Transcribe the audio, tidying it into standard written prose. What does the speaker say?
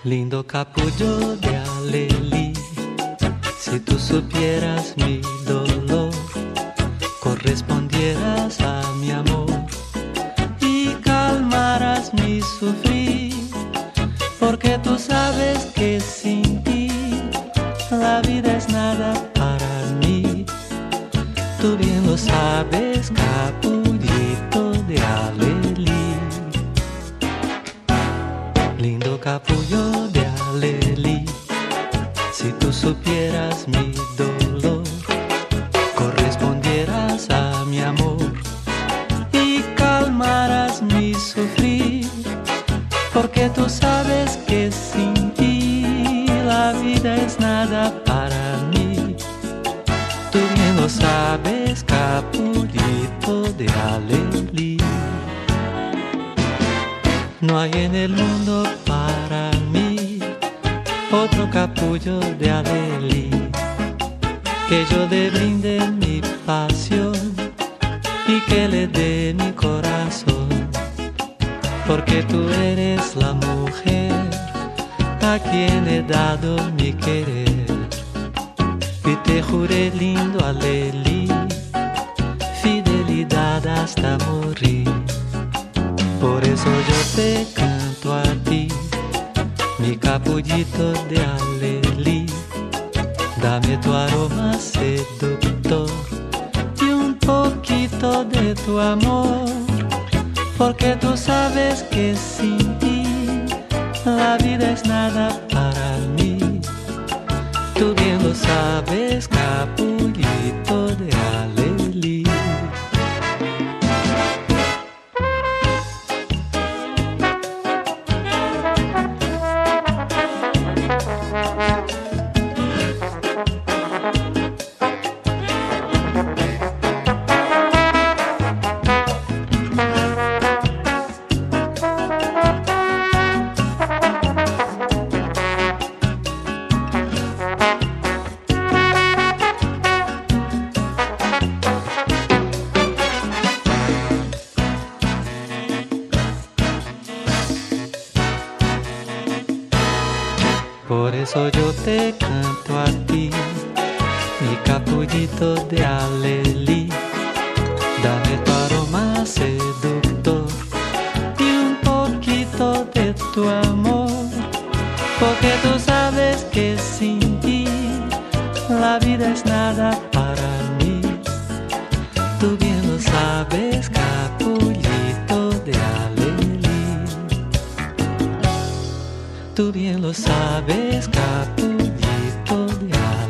Lindo capullo de alelí, si tú supieras mi dolor, correspondieras a mi amor y calmaras mi sufrir, porque tú sabes que sin ti la vida es nada para mí. Tú bien lo sabes, capullito de alelí. Lindo capullo de alelí, si tú supieras mi dolor, correspondieras a mi amor y calmaras mi sufrir, porque tú sabes que sin ti la vida es nada para mí. Tú bien lo sabes, capullito de alelí. No hay en el mundo para mí otro capullo de alelí, que yo le brinde mi pasión y que le dé mi corazón, porque tú eres la mujer a quien he dado mi querer. Y te juré, lindo alelí, fidelidad hasta morir. Por eso yo te canto a ti, mi capullito de alelí. Dame tu aroma seductor y un poquito de tu amor, porque tú sabes que sin ti la vida es nada para mí. Tú bien lo sabes, capullito de alelí. Por eso yo te canto a ti, mi capullito de alelí. Dame tu aroma seductor y un poquito de tu amor, porque tú sabes que sin ti la vida es nada para mí. Tú bien lo sabes, capullito de alelí. Tú bien lo sabes, capullito de alelí.